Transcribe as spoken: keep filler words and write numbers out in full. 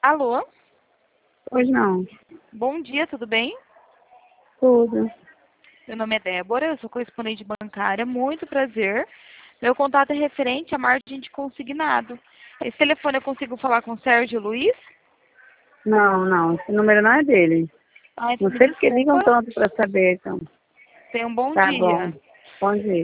Alô? Pois não. Bom dia, tudo bem? Tudo. Meu nome é Débora, eu sou correspondente bancária, muito prazer. Meu contato é referente à margem de consignado. Esse telefone eu consigo falar com o Sérgio Luiz? Não, não. Esse número não é dele. Ah, então Não me sei porque ligam desculpa. tanto para saber, então. Tenha um bom Tá bom. dia. Bom dia.